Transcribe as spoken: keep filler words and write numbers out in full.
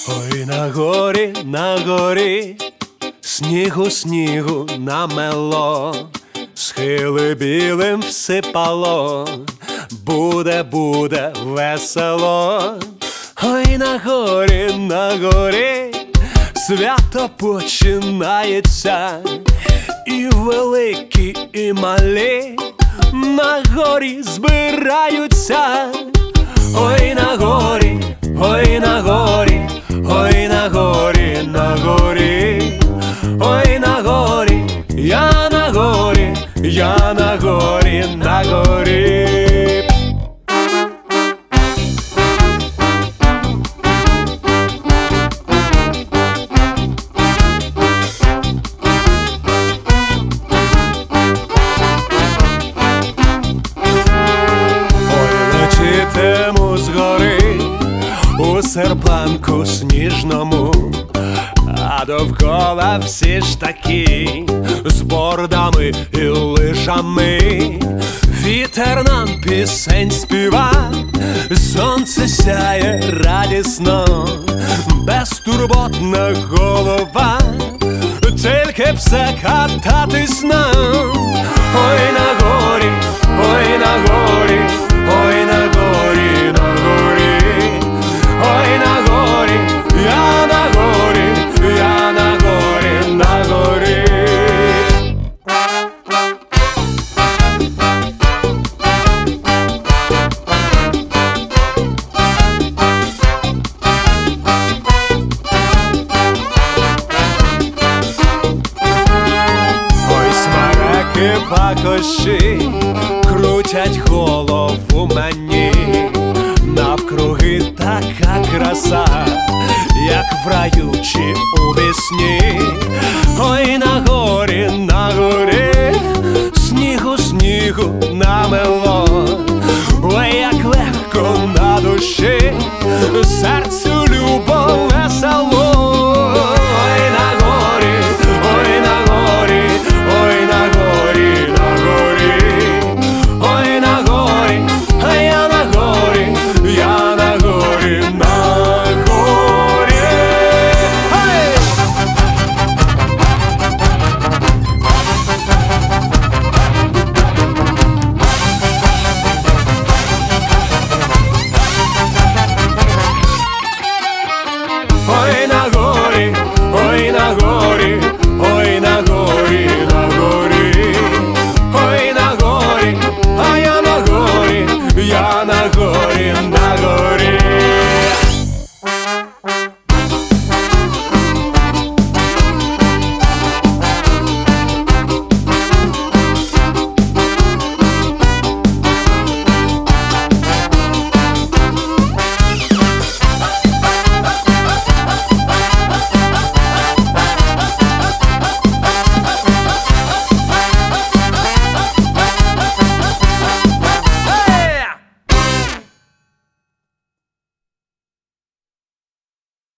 Ой, на горі, на горі, снігу, снігу намело, схили білим всипало, буде, буде весело. Ой, на горі, на горі, свято починається, і великі, і малі на горі збираються. Ой, на горі, ой, на горі, ой, на горі, на горі, ой, на горі, я на горі, я на горі, на горі. Летітиму з гори у серпанку сніжному, а довкола всі ж такі з бордами і лижами. Вітер нам пісень співа, сонце сяє радісно, безтурботна голова, тільки все кататись нам. Ой, на горі, ой, на горі, ой, на горі, на горі, ой, на горі, я на горі, я на горі, на горі. Ой, смереки, пакощі крутять голову мені, навкруги така краса, як в раю чи у весні. Ой, на горі, на горі, снігу, снігу намело, ой, як легко на душі, серцю любов